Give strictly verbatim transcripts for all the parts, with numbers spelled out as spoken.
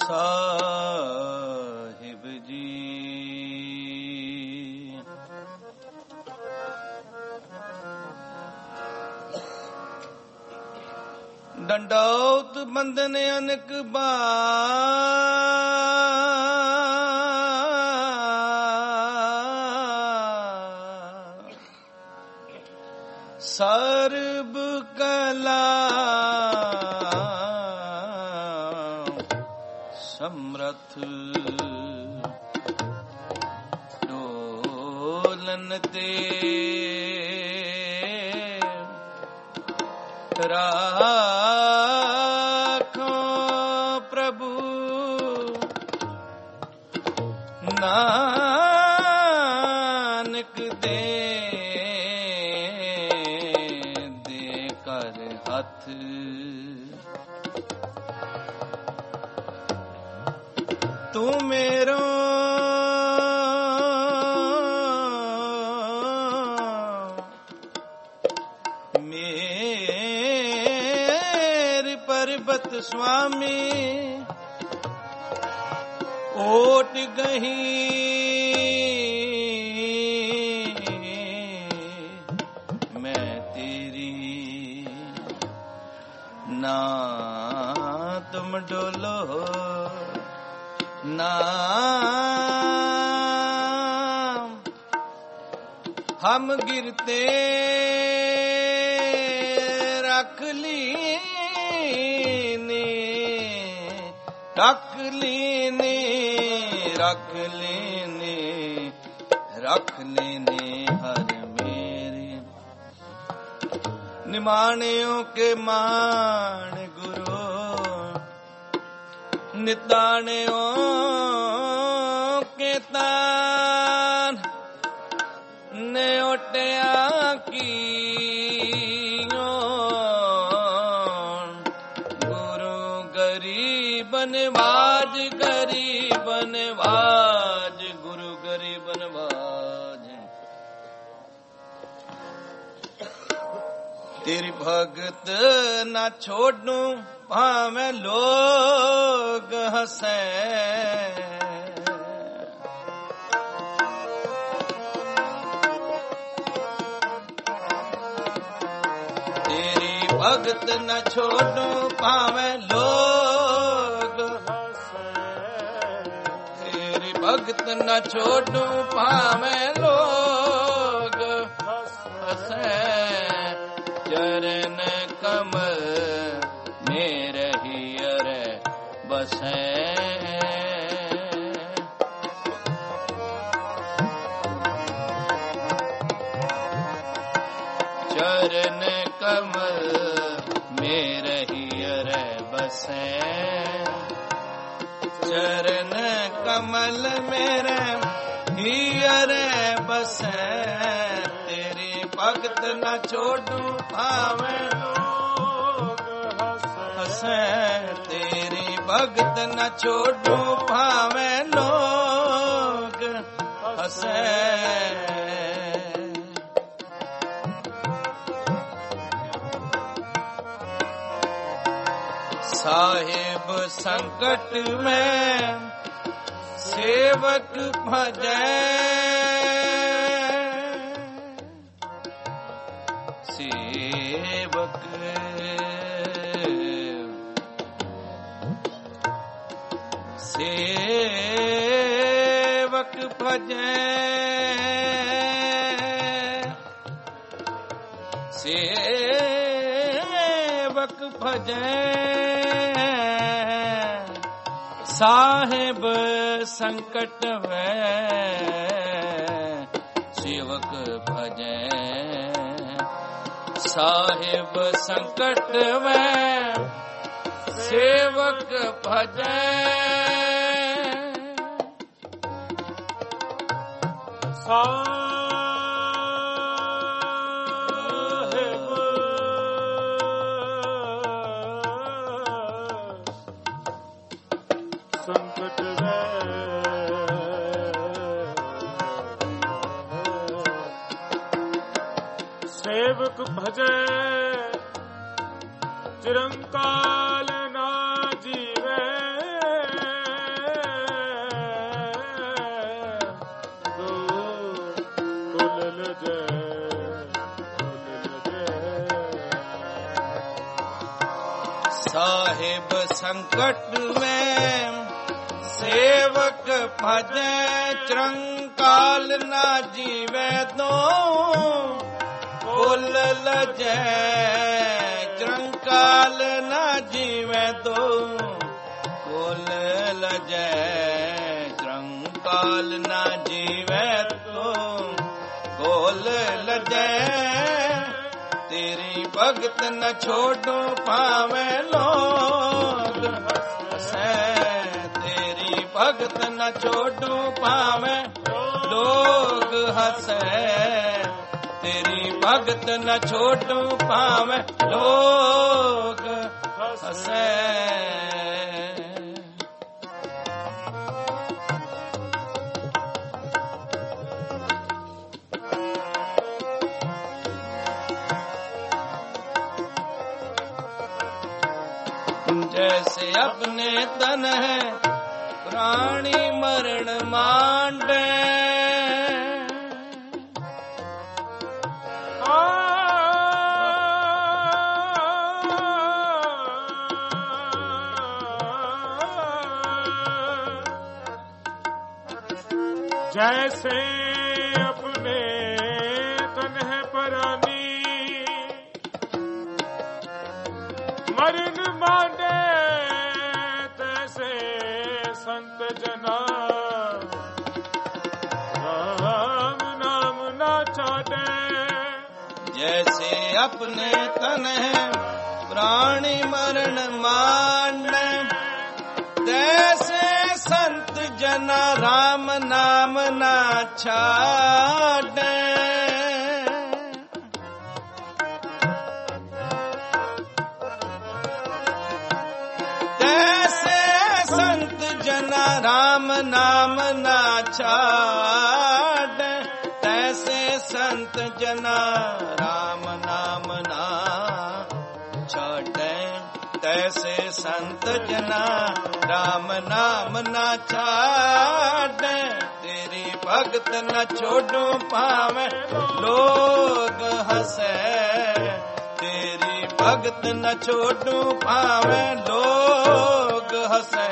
ਸਾਹਿਬ ਜੀ। ਡੰਡੌਤ ਬੰਦਨ ਅਨਕ ਬਾਰ, ਸਰਬ ਕਲਾ ਸਮਰਥ, ਡੋਲਨ ਤੇ ਰਾਖੋ ਪ੍ਰਭੂ, ਨਾਨਕ ਦੇ ਦੇ ਕਰ ਹੱਥ। ਤੂੰ ਮੇਰੋ ਪਰਬਤ ਸੁਆਮੀ, ਓਟ ਗਹੀ ਮੈਂ ਤੇਰੀ, ਨਾ ਤੁਮ ਡੋਲੋ ਨਾ ਹਮ ਗਿਰਤੇ ਰੱਖ ਲੀ ਰੱਖ ਲੈਨੇ ਰੱਖ ਲੈਨੇ ਰੱਖ ਲੈਨੇ ਹਰ ਮੇਰੇ। ਨਿਮਾਣਿਓ ਕੇ ਮਾਣ ਗੁਰੂ, ਨਿਤਾਣਿਓ ਕੇ ਤਾਨ, ਨਿਓਟਿਆ ਕੀ ਨਵਾਜ, ਗਰੀਬ ਨਵਾਜ, ਗੁਰੂ ਗਰੀਬ ਨਵਾਜ। ਤੇਰੀ ਭਗਤ ਨਾ ਛੋਡੂ ਭਾਵੇਂ ਲੋਗ ਹਸੈ, ਤੇਰੀ ਭਗਤ ਨਾ ਛੋਡੂ ਭਾਵੇਂ ਲੋਗ, ਭਗਤ ਨ ਛੋਡੂ ਭਾਵੇਂ ਲੋਗ ਹਸੈ, ਚਰਨ ਕਮਲ ਮੇਰੇ ਹੀਰੇ ਬਸੈ। ਚਰਨ ਕਮਲ ਮੇਰੇ ਹੀਰੇ ਬਸੈ, ਚਰਨ ਕਮਲ ਮੇਰੇ ਹੀਰੇ ਬਸੈ। ਤੇਰੀ ਭਗਤ ਨ ਛੋਡੂ ਭਾਵੇਂ ਲੋਗ ਹਸੈ, ਤੇਰੀ ਭਗਤ ਨ ਛੋਡੂ ਭਾਵੇਂ ਲੋਗ ਹਸੈ। ਸਾਹਿਬ ਸੰਕਟ ਮੈਂ ਸੇਵਕ ਭਜੈ, ਸੇਵਕ ਸੇਵਕ ਭਜੈ, ਸੇਵਕ ਭਜੈ। ਸਾਹਿਬ ਸੰਕਟ ਵੈ ਸੇਵਕ ਭਜੈ, ਸਾਹਿਬ ਸੰਕਟ ਵੈ ਸੇਵਕ ਭਜੈ। ਸੰਕਟ ਵੈ ਸੇਵਕ ਭਜੈ, ਚਿਰੰਕਾਲ ਨਾ ਜੀਵੈ। साहिब संकट में सेवक भजे चिरंकाल ना जीवे दो बोल लजे चिरंकाल ना जीवे दो बोल लजे चिरंकाल ना जीवे दो बोल लजे तेरी भगत न छोड़ो पावे लोग हंसे तेरी भगत न छोड़ो पावे लोग हंसे तेरी भगत न छोड़ो पावे लोग हंसे जैसे अपने तन है प्राणी मरण मांडे जैसे अपने तन है प्राणी मरण मांडे तैसे संत जना राम नाम ना छाटे जैसे अपने तन है प्राणी मरण मांडे तैसे संत जना राम नाम ना छाटे राम नाम ना छाड़ तैसे संत जना राम नाम ना छाड़ तैसे संत जना राम नाम ना छाड़ तेरी भगत न छोड़ो पावे लोग हंसे तेरी भगत न छोड़ो पावे लोग हंसे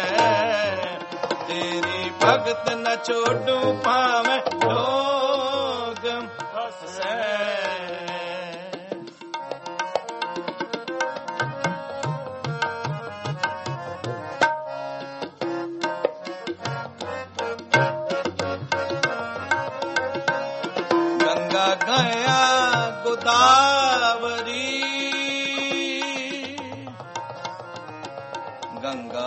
तेरी भगत न छोड़ू पावे लोग हंसे गंगा गया गोदावरी गंगा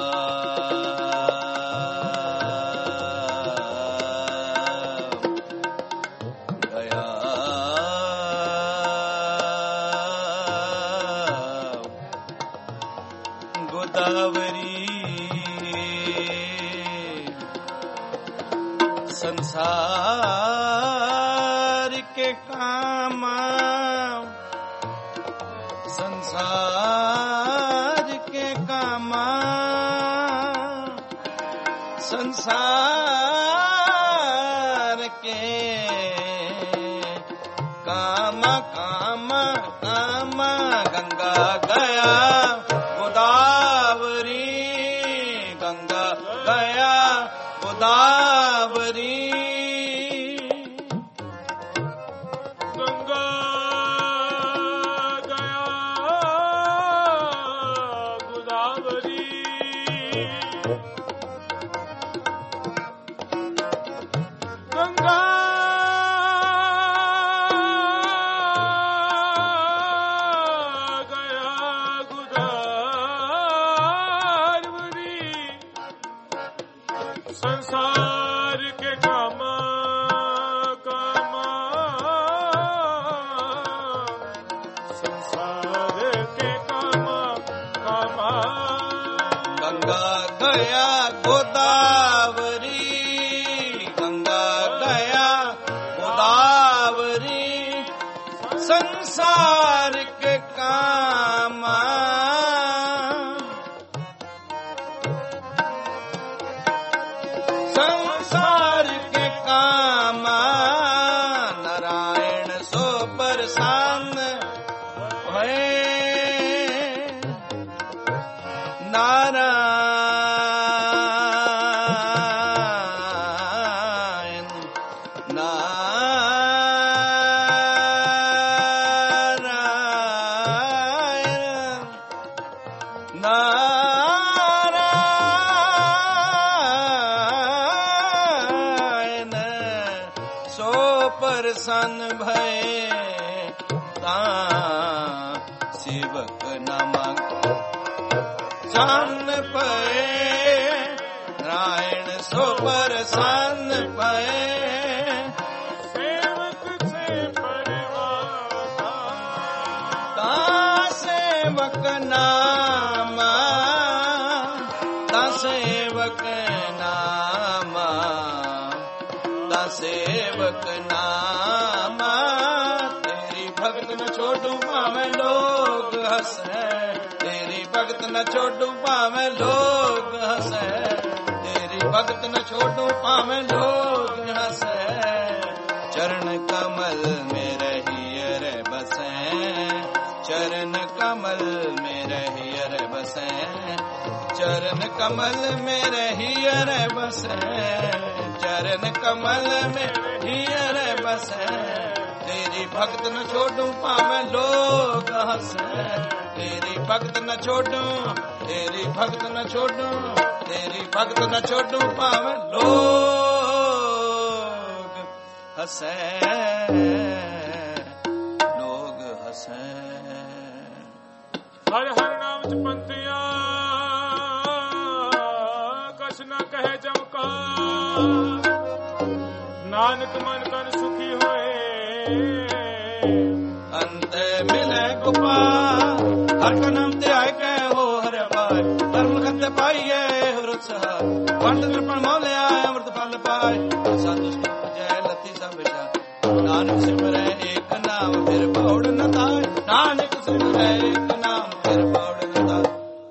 गोदावरी संसार के काम संसार के काम संसार के काम काम काम गंगा गया गोदावरी गंगा गया गोदावरी गंगा गया गोदावरी गंगा संसार के काम काम संसार के काम काम गंगा गया गोदावरी गंगा गया गोदावरी संसार के काम संसार के काम नारायण सो परेशान भये ਨਾਰਾਇਣ ਨਾਰਾਇਣ ਨਾਰਾਇਣ ਸੋ ਪ੍ਰਸੰਨ ਭਏ ਤਾਂ ਸੇਵਕ ਨਾ ਮੰਗ ਚੰਨ ਪਏ ਨਾਰਾਇਣ ਸੋ ਪ੍ਰਸੰਨ ਪਏ ਸੇਵਕ ਸੇ ਪਰਵਾਨਾ ਤਾਂ ਸੇਵਕ ਨਾਮ ਤਾਂ ਸੇਵਕ ਨਾਮ ਤਾਂ ਸੇਵਕ ਨਾਮ ਤੇਰੀ ਭਗਤ ਨ ਛੋਡੂ ਭਾਵੇਂ ਲੋਗ ਹਸੈ ਤੇਰੀ ਭਗਤ ਨ ਛੋਡੂ ਭਾਵੇਂ ਲੋਗ ਹਸੈ ਤੇਰੀ ਭਗਤ ਨ ਛੋਡੂ ਭਾਵੇਂ ਲੋਗ ਹਸੈ ਚਰਨ ਕਮਲ ਮੇ ਰਹੀਏ ਬਸੈ ਚਰਨ ਕਮਲ ਮੇ ਰਹੀਏ ਬਸੈ ਚਰਨ ਕਮਲ ਮੇ ਰਹੀਏ ਬਸੈ ਚਰਨ ਕਮਲ ਮੇ ਰਹੀਏ ਬਸੈ ਤੇਰੀ ਭਗਤ ਨ ਛੋਡੂ ਭਾਵੇਂ ਲੋਗ ਹਸੈ ਤੇਰੀ ਭਗਤ ਨ ਛੋਡੂ ਤੇਰੀ ਭਗਤ ਨ ਛੋਡੂ ਤੇਰੀ ਭਗਤ ਨ ਛੋਡੂ ਭਾਵੇਂ ਲੋਗ ਹਸੈ ਲੋਗ ਹਸੈ ਹਰ ਹਰ ਨਾਮ ਚ ਪੰਤਿਆ ਕਛ ਨ ਕਹੇ ਜਮਕਾ ਨਾਨਕ ਮਨ ਤਨ ਸੁਖੀ ਹੋਏ ਅੰਤ ਮਿਲੇ ਗੋਪਾਲ ਹਰ ਕਾ ਨਾਮ ਤੇ ਆਏ ਕੈ ਹੋ ਹਰਿ ਪਾਏ ਧਰਮ ਖਤ ਪਾਈਏ ਹੁਰਤ ਸਹਾਇ ਵੰਡ ਨਿਰਪਣ ਮੋਲਿਆ ਅੰਮ੍ਰਿਤ ਫਲ ਪਾਏ ਸਾਧੂ ਸੰਤ ਜੈ ਲਤੀ ਸਭ ਵਿਚਾਰ ਨਾਨਕ ਸਿਮਰੈ ਏਕ ਨਾਮ ਫਿਰ ਬੌੜ ਨ ਤਾਏ ਨਾਨਕ ਸਿਮਰੈ ਏਕ ਨਾਮ ਫਿਰ ਬੌੜ ਨ ਤਾਏ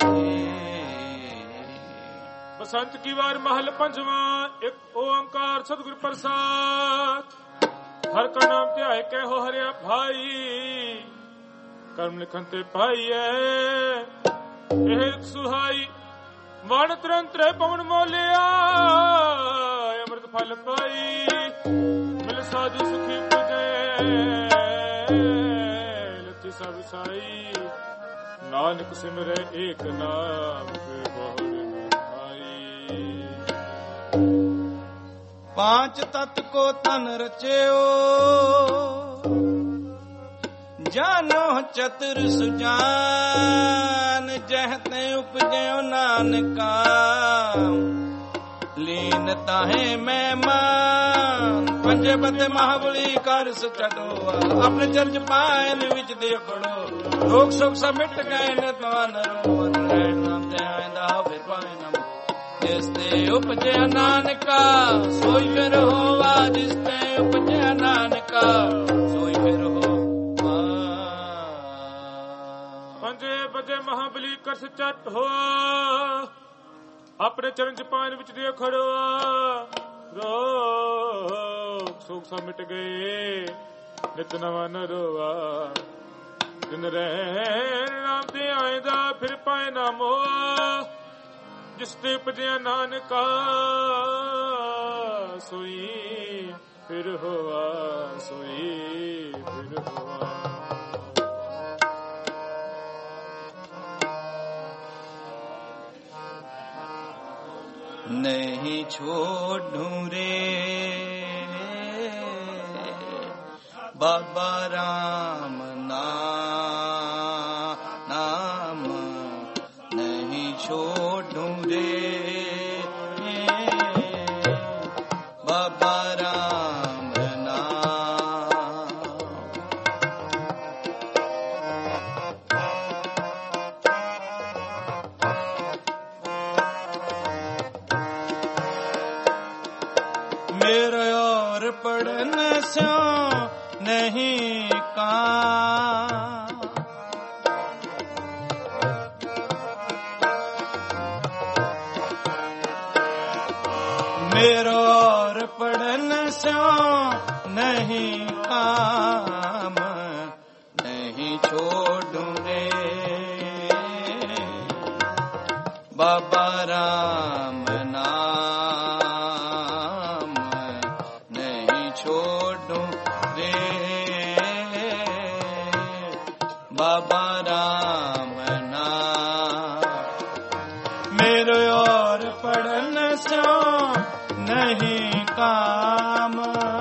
ਬਸੰਤ ਕੀ ਵਾਰ ਮਹਲ ਪੰਜਵਾਂ ਇੱਕ ਓੰਕਾਰ ਸਤਿਗੁਰ ਪ੍ਰਸਾਦ ਹਰ ਕਾ ਨਾਮ ਧਿਆਏ ਕੈ ਹੋ ਹਰਿਆ ਭਾਈ ਕਰਮ ਲਿਖਨ ਤੇ ਪਾਈਐ ਇਹ ਸੁਹਾਈ ਵਣ ਤਰੰਤਰੇ ਪਵਨ ਮੋਲਿਆ ਅੰਮ੍ਰਿਤ ਫਲ ਪਾਈ ਮਿਲ ਸਾਧੂ ਸੁਖੀ ਪੁਜੈ ਲਤੀ ਸਭ ਸਾਈ ਨਾਨਕ ਸਿਮਰੈ ਏਕ ਨਾਮ ਤੇ ਬਹੁੜ ਨ ਭਾਈ पांच तत्व को तन रचेओ जानो चतुर सुजान जहते उपजयो नानका लीन ताहे मेहमान पंजे बते महाबली कर सचटो अपने चर्च पायन विच देखड़ो रोग सुख सब मिट गए न तवान रो नाम ते आंदा फिर पाए नाम जिस ते उपजया नानका सोई फिर होवा जिस ते उपजया नानका सोई फिर होवा पंजे बजे महाबली कर सचट होआ अपने चरण च पान विच दे खड़ोआ रोग सुख सब मिट गए नित नवा न रोआ दिन रहन नाम ते आएदा फिर पाए ना मोआ जिस ते उपजया नानका सोई फिर होआ सोई फिर होआ नहीं छोड़ू रे बाबा राम नाम नहीं छोड़ू रे बाबा राम नाम मेरे और पढ़न से नहीं काम मेरो और पढ़न से नहीं काम नहीं छोड़ू रे बाबा राम नाम नहीं छोड़ूं रे, बाबा राम नाम। मेरो और पढ़न सो नहीं काम,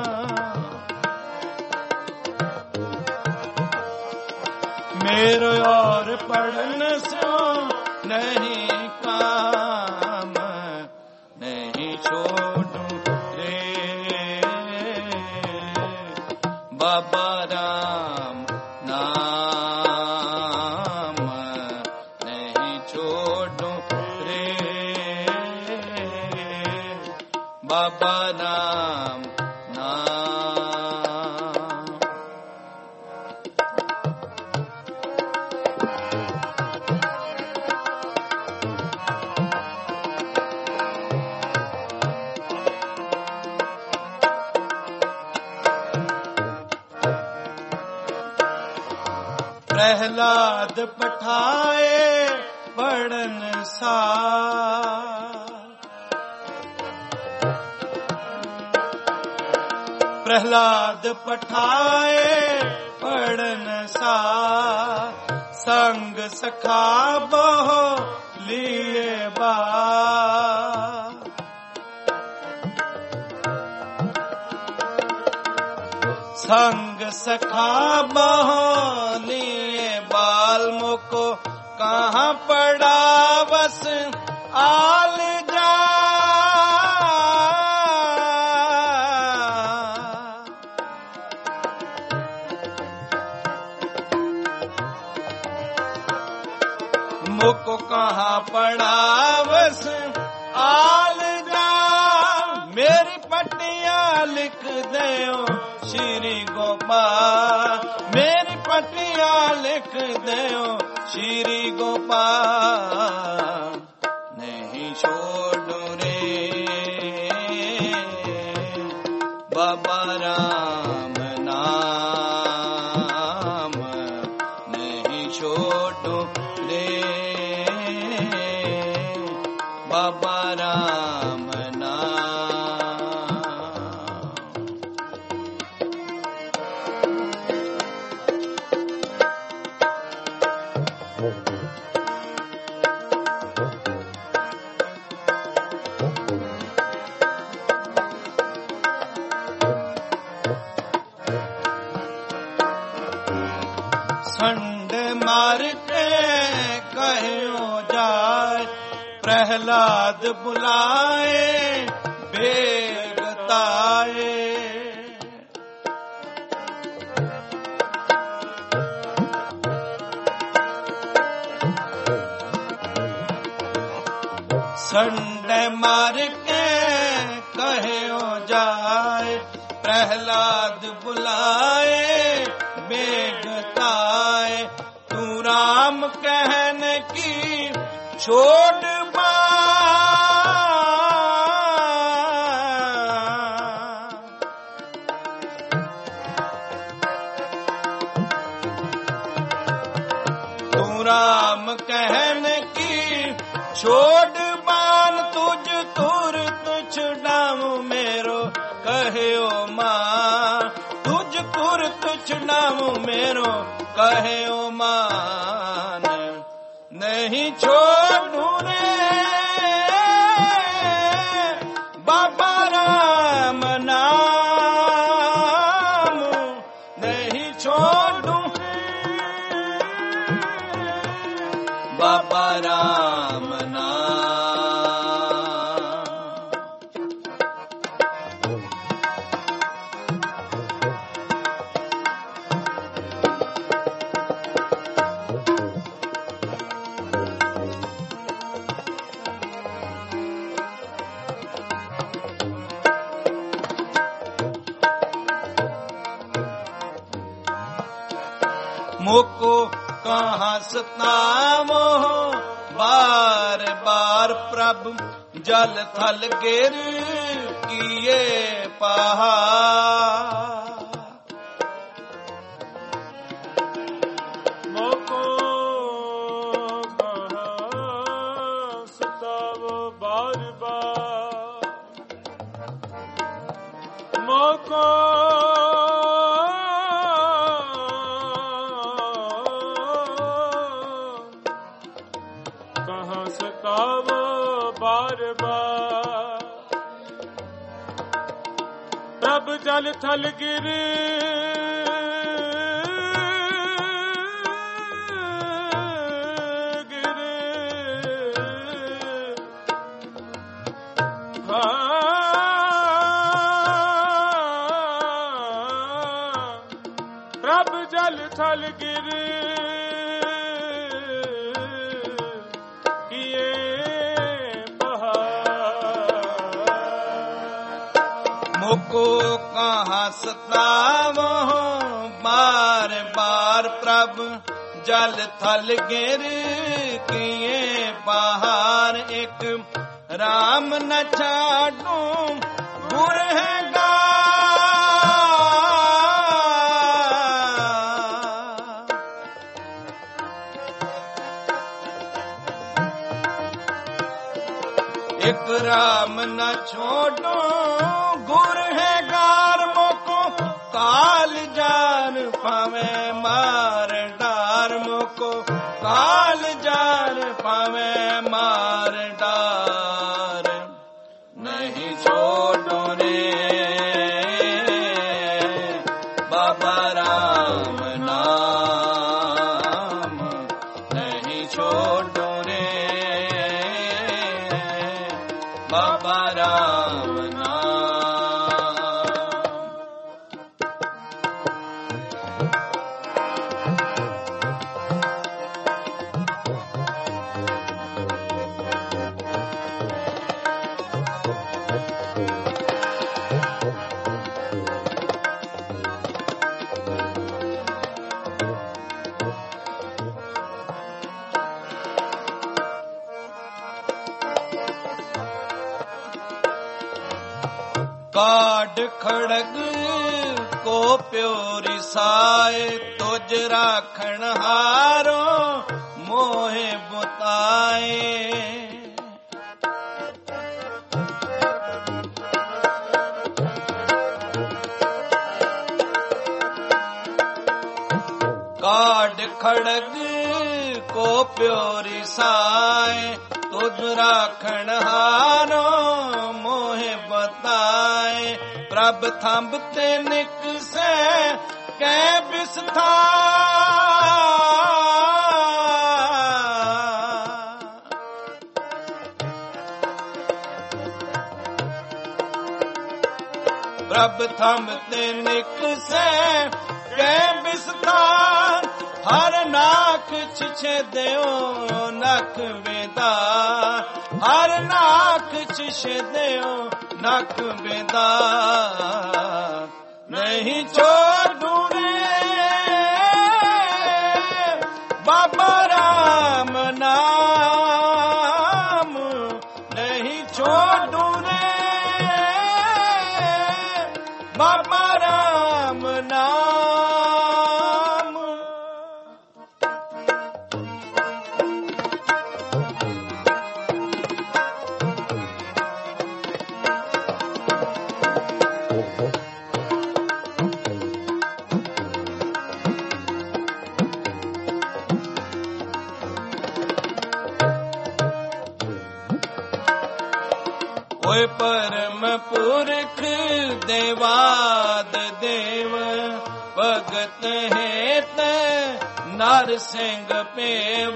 मेरो और पढ़न सो नहीं काम, नहीं छोड़ूं रे, बाबा राम नाम नहीं छोड़ूं रे, बाबा राम नाम। प्रहलाद पठाए पढ़न सा, प्रहलाद पठाए पढ़न सा, संग सखा बहो लिए बा, संग सखा बहो लिए बाल, मुको कहाँ पड़ा बस आल जा, मुको कहाँ पड़ा बस आल जा, मेरी पटिया लिख दो श्री गोपाल, मेरी पटिया लिख दो श्री गोपाल, नहीं छोड़ूं रे, बाबा राम नाम नहीं छोड़ूं रे, बाबा राम नाम। संड मार के कहो जाए, प्रहलाद बुलाए बेगताए, संड मार के कहो जाए, प्रहलाद बुलाए बेगताए, तू राम कहने की छोड़ बा, तू राम कहने की छोड़ बान, तुझ तुर तुझ डाम मेरो कहो मां, तुझ तुर तुझ डाम मेरो कहो मान, नहीं छोड़ूं रे, बाबा राम नाम नहीं छोड़ूं, बाबा राम नाम। मुको कहाँ सतावो बार बार प्रभु, जल थल गिर किए पहाड़, मुको कहाँ कहाँ सतावो बार बार। प्रभ जल थल गिर को कहाँ सतावो बार बार। प्रभ जल थल गिर किए बाहर। एक राम न छाडू गुर है गा। एक राम न छोड़ो गुर है गार। मोको काल जार पावे मार डार। मोको काल जार पावे मार डार। नहीं छोड़ो रे बाबा राम नाम। नहीं छोड़ो रे बाबा राम नाम। काड खड़ग को प्योरी साए। तुझ राखण हारो मोहे बुताए। काड खड़ग को प्योरी साए। तुझ राखण हारो मोहे बताए। प्रभ थंब ते निक से कै बिस्था। प्रभ थंब ते निक से कै बिस्था। हर नाक छिछे देओ नख बेदा। हर नाक छिछे देओ नख बेदा। नहीं छोड़ू रे बाबा राम नाम। नहीं छोड़ू रे बाबा राम नाम। ओए परम पुरख देवाद देव। भगत हेत नर सिंह पेव।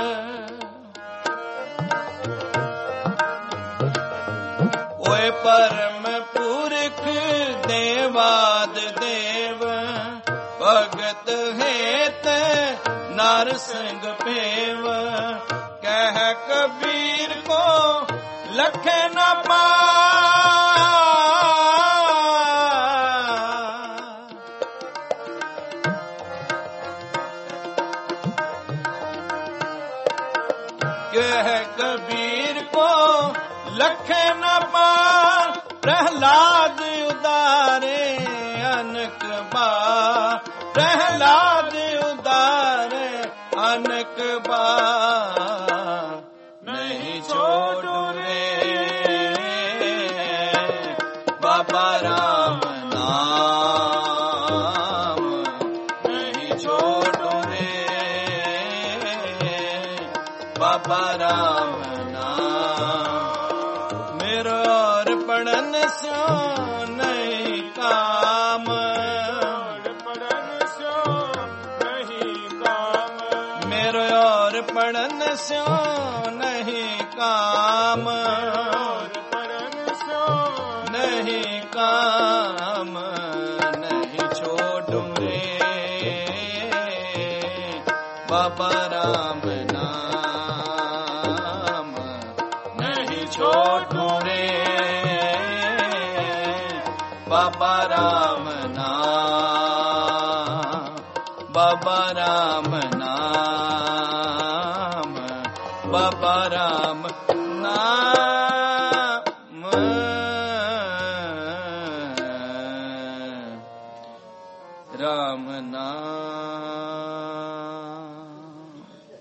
ओए परम पुरख देवाद देव। भगत हेत नर सिंह पेव। कह कबीर को लखे न पा। कह कबीर को लखे न पा। प्रहलाद उदारे अनक बार। प्रहलाद उदारे अनक बार। नहीं छोड़ो बाबा राम नाम। नहीं छोड़ो रे बाबा राम नाम। मेरो और पढ़न स्यो नहीं काम, पढ़न स्यो नहीं काम, मेरो और पढ़न स्यो नहीं काम, पढ़न स्यो नहीं काम, नहीं छोड़ूं रे बाबा राम नाम, नहीं छोड़ूं रे बाबा राम नाम, बाबा राम नाम, बाबा राम नाम, राम नाम।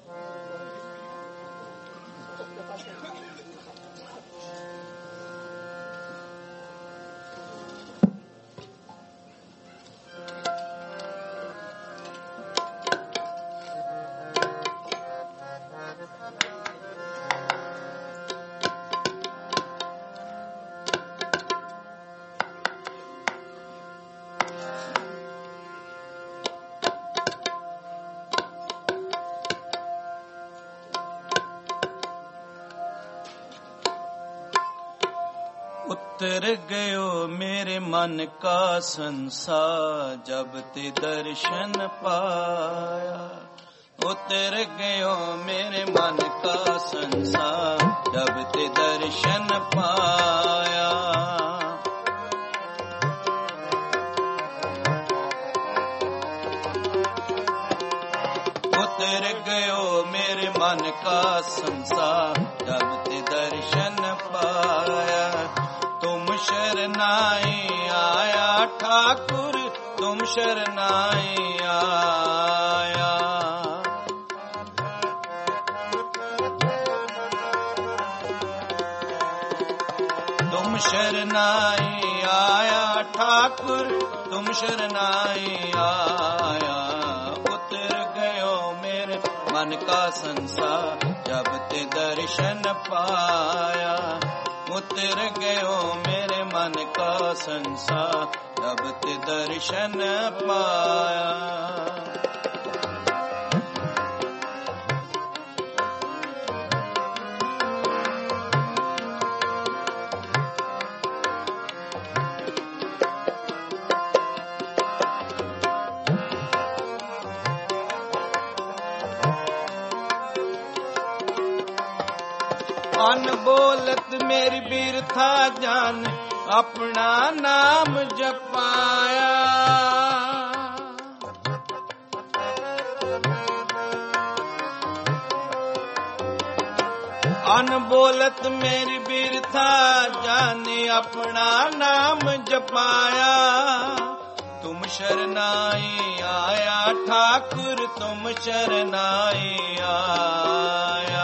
उतर गयो मेरे मन का संसार जब ते दर्शन पाया, उतर गयो मेरे मन का संसार जब ते दर्शन पाया। उतर गयो मेरे मन का संसार जब ते दर्शन पाया। तुम शरनाई आया ठाकुर, तुम शरनाई आया। तुम शरनाई आया ठाकुर, तुम शरनाई आया। उतर गयो मेरे मन का संसार जब ते दर्शन पाया। उतर गयो मेरे मन का संसार जब ते दर्शन पाया। अनबोलत मेरी बिरथा जान अपना नाम जपाया। अनबोलत मेरी बिरथा जान अपना नाम जपाया। तुम शरनाई आया ठाकुर, तुम शरनाई आया।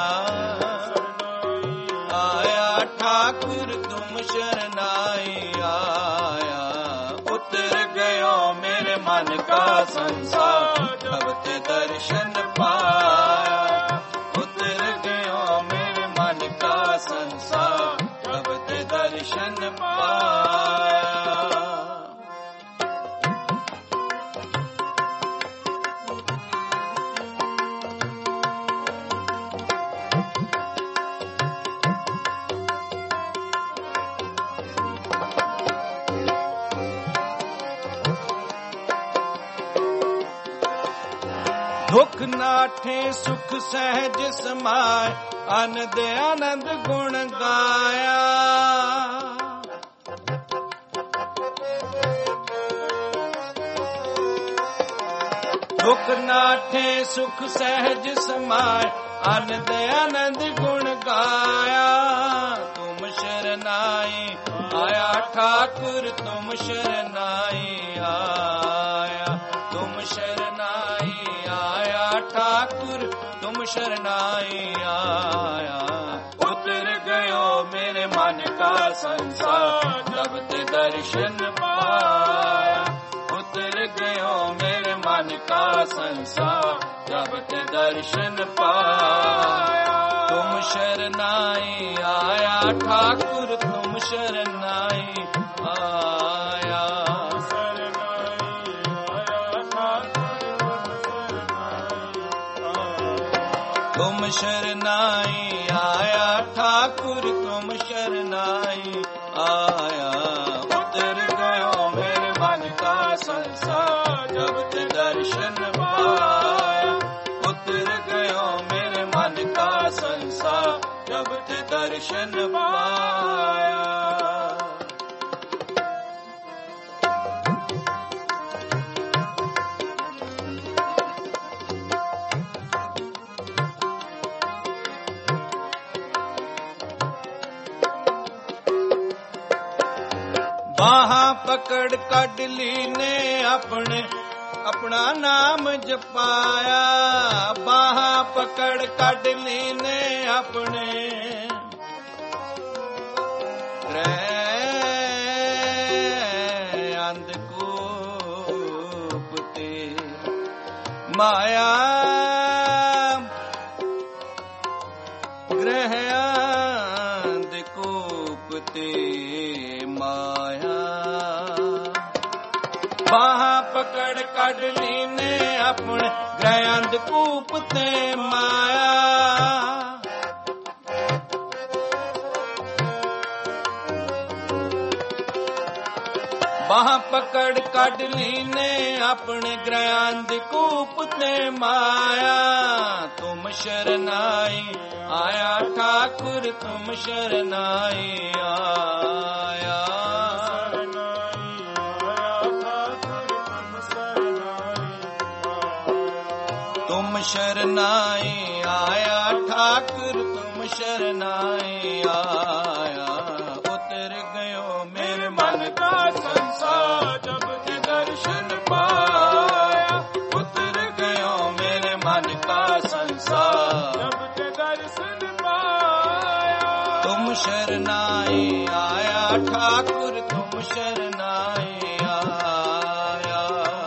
ठाकुर तुम शरनाई आया। उतर गयो मेरे मन का संसार जब ते दर्शन पाया। उतर गयो मेरे मन का संसार जब ते दर्शन पाया। दुख नाठे सुख सहज समाय, आनंद आनंद गुण गाया। दुख नाठे सुख सहज समाय, आनंद आनंद गुण गाया। तुम शरनाई आया ठाकुर, तुम शरनाई आया। तुम शरनाई आया ठाकुर, तुम शरनाई आया। उतर गयो मेरे मन का संसार जब ते दर्शन पाया। उतर गयो मेरे मन का संसार जब ते दर्शन पाया। शरनाई आया ठाकुर तुम शरनाई आया तुम शरनाई आया ठाकुर तुम शरनाई आया उतर गयो मेरे मन का संसार जब ते दर्शन पाया उतर गयो मेरे मन का संसार जब ते दर्शन पाया बाहा पकड़ कड ली ने अपने अपना नाम जपाया बाहा पकड़ कड ली ने अपने अंधकूप ते माया ग्रह अंधकूप ते माया बाहा पकड़ कड लीने अपने ग्रह अंधकूप ते माया बाहा पकड़ कड लीने अपने ग्रह अंधकूप ते माया तुम शरनाई आया ठाकुर तुम शरनाई आया तुम शरनाई आया ठाकुर तुम शरनाई आया उतर गयो मेरे मन का संसार जब ते दर्शन पाया उतर गयो मेरे मन का संसार जब ते दर्शन पाया तुम शरनाई आया ठाकुर तुम शरनाई आया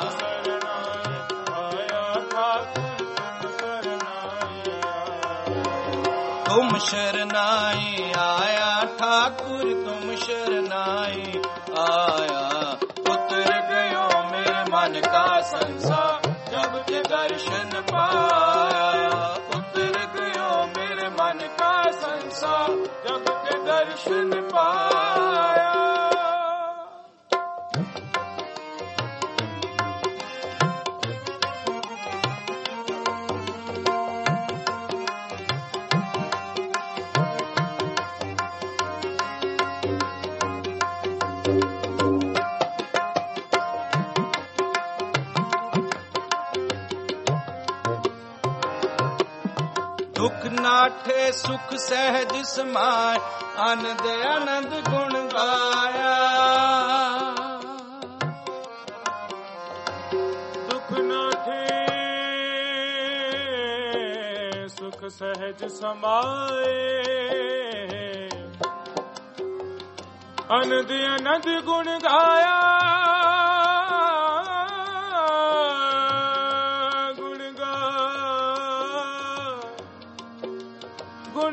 तुम शरनाई आया ठाकुर तुम शरनाई आया उतर गयो मेरे मन का संसार जब ते दर्शन पाया उतर गयो मेरे मन का संसार जब ते दर्शन पाया दुख नाठे सुख सहज समाय आनंद आनंद गुण गाया दुख नाठे सुख सहज समाए आनंद आनंद गुण गाया गुण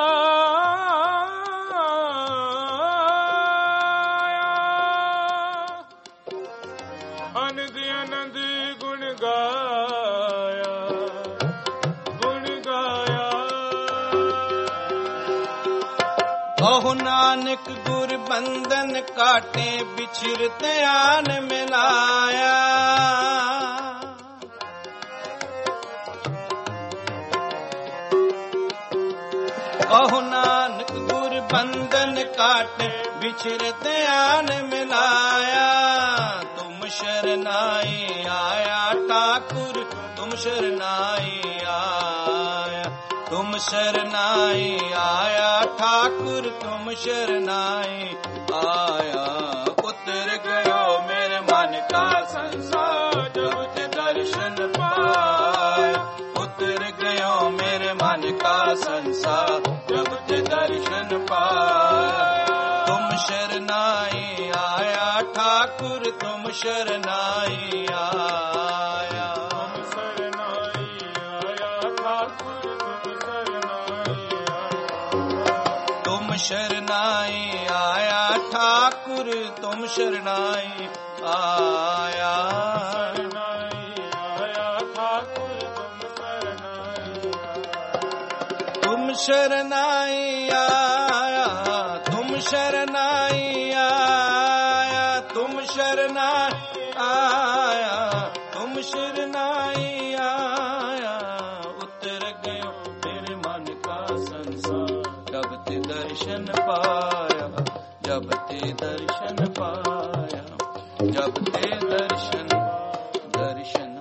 गाया आनंद आनंद गुण गाया गुण गाया कहो नानक गुर बंधन काटे बिछिरते आन मिलाया कहो नानक गुर बंधन काटे बिछड़ते आन मिलाया तुम शरनाई आया ठाकुर तुम शरनाई आया तुम शरनाई आया ठाकुर तुम शरनाई आया उतर गयो मेरे मन का संसार जब ते दर्शन पाया उतर गयो मेरे मन का संसार जब ते दर्शन पाया तुम शरनाई आया ठाकुर तुम शरनाई आया तुम शरनाई आया ठाकुर तुम शरनाई आया शरनाई आया ठाकुर तुम शरनाई आया शरनाई आया ठाकुर तुम शरनाई आया। तुम शरनाई आया तुम शरनाई आया तुम शरनाई आया तुम शरनाई आया। उतर गयो मेरे मन का संसार जब ते दर्शन पाया जब ते दर्शन पाया जब ते दर्शन दर्शन